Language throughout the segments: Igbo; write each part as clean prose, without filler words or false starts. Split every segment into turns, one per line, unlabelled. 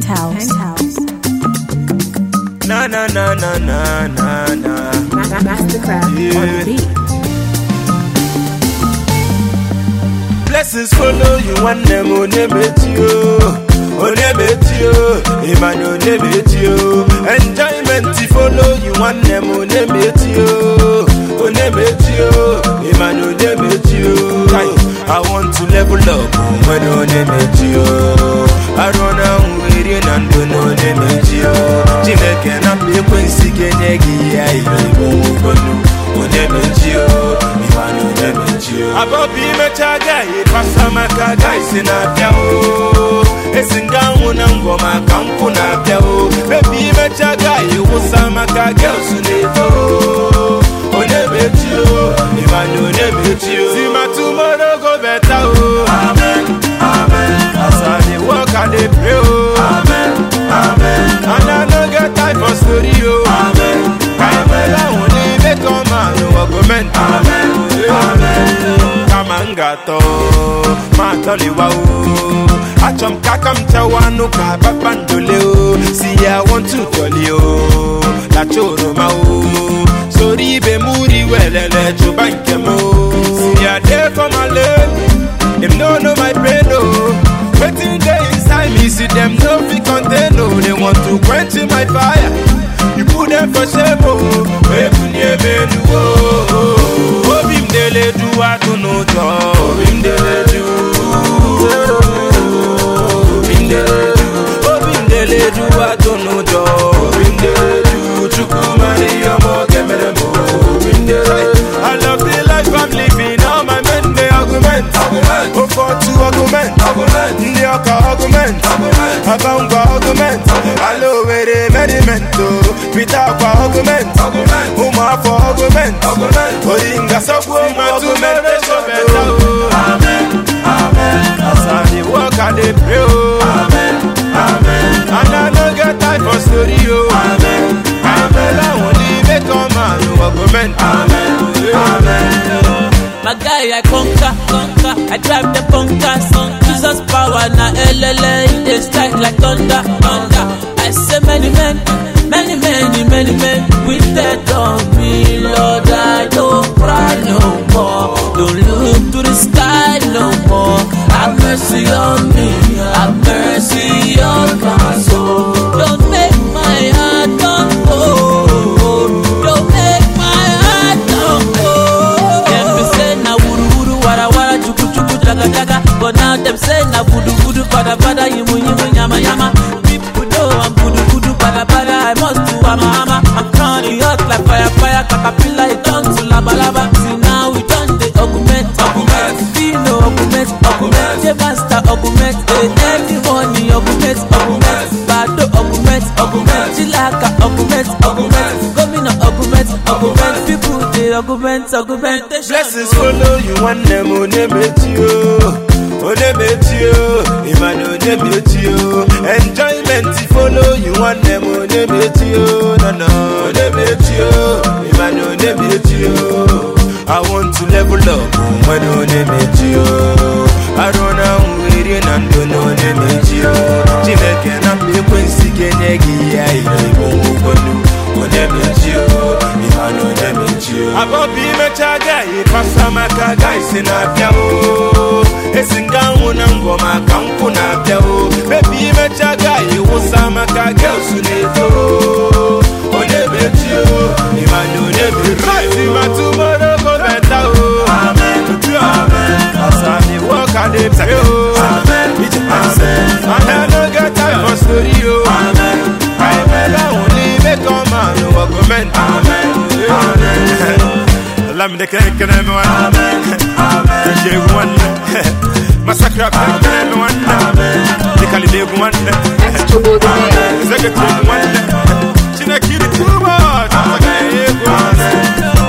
Penthouse.
Na na na na na na na.
Mastercraft on the beat.
Blessings follow you one them on you. Emmanuel Nebetio. Enjoyment follow you one them on Nebetio. Emmanuel Nebetio. I want to level up when on Nebetio. I don't know where you and do no Nebetio. Jineke na be Quincy Genegi. I on Nebetio. Emmanuel Nebetio. Abobi mechaga Pasamaka guys in a piao. Esingamu na ngoma kampu na piao. Baby mechaga Usamaka girls uneto. Onebetio, Emmanuel Nebetio. See my tomorrow go better. Amen, amen. As I dey walk and dey pray. Amen, amen. And I no get time for story. Amen, amen. I only make a man no argument. Amen, amen. Kamangato, matoli wao. Achom kakam chawanu ka babandoleo. See I want to tell you, la choro mao. Sorry be muri welele chubanke mo. See I there for my love. Them no know my pain no. Waiting there inside me, see them no fi contain no. They want to quench my fire. You put them for shame oh. We punye menu oh. Obim dele do I don't know job. Obim dele do. Obim dele do I don't know job. Obim dele do. Chukumari yomo kemeremo. Obim dele. I love the life I'm living. All my men they argument. Oh for to argument. Ndi oka argument. Abangwa argument. Hello where they medimento. Peter kwa argument. Uma for argument. Oringa sabu argument. Amen, amen. As I dey walk and dey pray. Amen, amen. And I no get time for story. Amen, amen. I only make a man no argument. Amen, amen.
My guy, I conquer. I drive the bunkers. Jesus power na LLA. They strike like thunder. I say many men with that on me, Lord. I don't cry no more. Don't look to the sky no more. Have mercy on me. Have mercy on my soul. Don't make my heart don't go. Don't make my heart don't go. Them be say na wuru wara chuku jaga. But now them say na vudu pada yimu yama. People know I'm vudu pada. I must do ama. I'm turning hot like fire. Caterpillar it turn to lava. See now we turn the argument. Feel no argument. The master argument. Everybody argument. Bado argument. Chilaka argument. Gomina argument. People they argument.
Blessings follow you one them Nebetio. Emmanuel Nebetio. Enjoyment follow you one them Nebetio. No Nebetio. Emmanuel Nebetio. I want to level up when on Nebetio. I don't know where you and do no Nebetio. Jineke na be Quincy Genegi. I on Nebetio. Emmanuel Nebetio. Abobi mechaga Pasamaka guys in a piao. Esingamu na ngoma kampu na piao. Baby mechaga Usamaka girls uneto. Onebetio. Emmanuel Nebetio. See my tomorrow go better. Amen, amen. As I dey walk and dey pray. Amen, amen. And I no get time for story. Amen, amen. I only make a man no argument. Amen, amen. Lam de kene me wan. Amen, amen. Je wan. Massacre kene me wan. Amen. De kalide wan. Amen. Secretary wan. China kiri too much. Amen.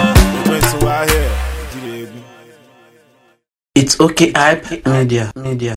It's okay, hype media.